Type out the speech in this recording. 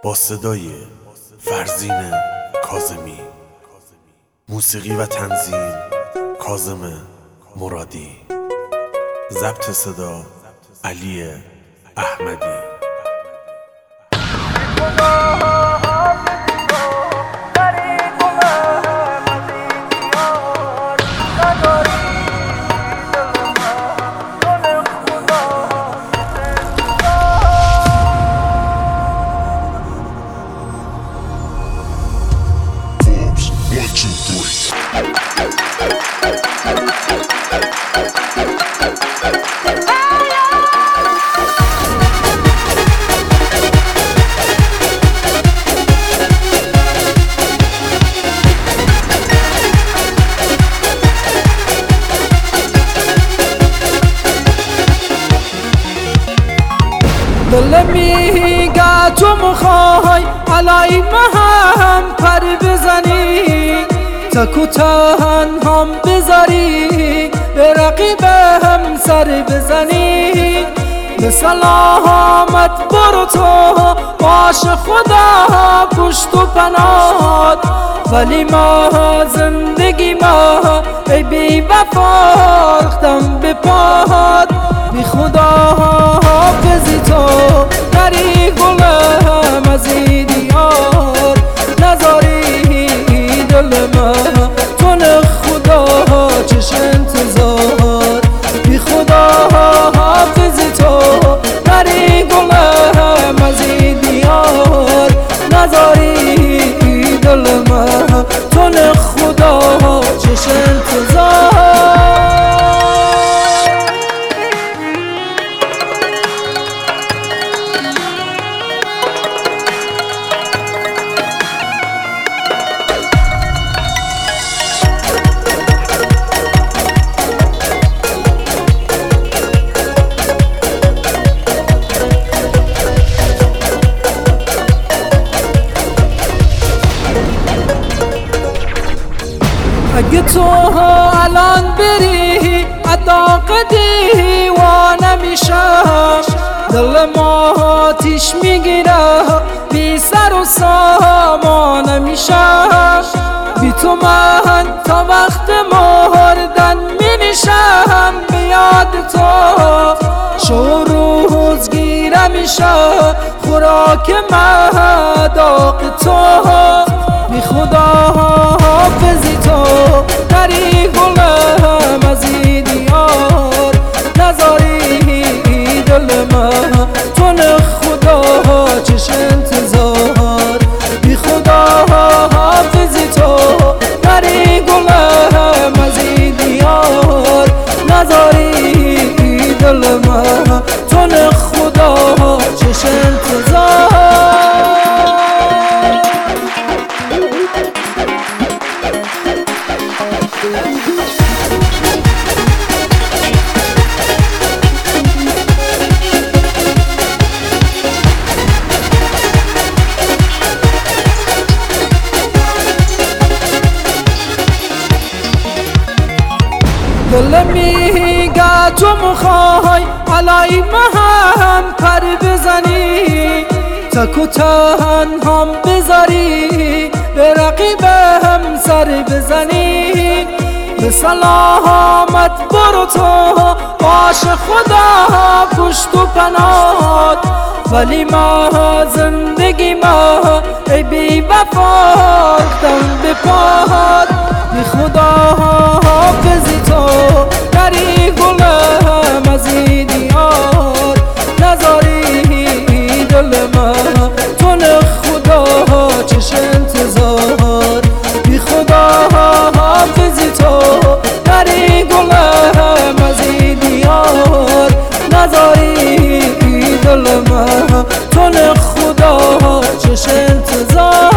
با صدای فرزین کاظمی، موسیقی و تنظیم کاظم مرادی، ضبط صدا علی احمدی. دل میگه تو مخوای علای هم پر بزنی، تک و تنهام بذاری به رقیبم سر بزنی. به سلامت برو تو باش خدا پشت و پناهات، ولی ما زندگی ما ای بی وفا ریختم به پاهات. بی خدا حافظی تو نری گلم از این دیار، نذاری دل من تو نه خدا چش انتظار. بی خدا حافظی تو نری گلم از این دیار، نذاری دل من تو نه خدا چش انتظار. اگه تو الان بری عطاق دیوانه میشم، دل ما آتیش میگیره بی سر و سامان میشم. بی تو من تا وقت مردن می نشم به یاد تو، شو روز گیره میشه خوراک مداق تو. بی خدا حافظی تو نری گلم از این دیار، نذاری دل من تو نه خدا چش انتظار. بی خدا حافظی تو نری گلم از این دیار، نذاری دل من تو نه خدا چش انتظار. دل میگه تو مخوای علای هم پر بزنی، تک و تنهام بذاری به رقیبم سر بزنی. به سلامت برو تو باش خدا پشت و پناهات، ولی ما زندگی ما ای بی وفا ریختم به پاهات. بی خدا حافظی تو نری گلم از این دیار، نذاری دل من تو نه خدا چش انتظار. بی خدا حافظی تو نری گلم از این دیار، نذاری دل من تو نه خدا چش انتظار.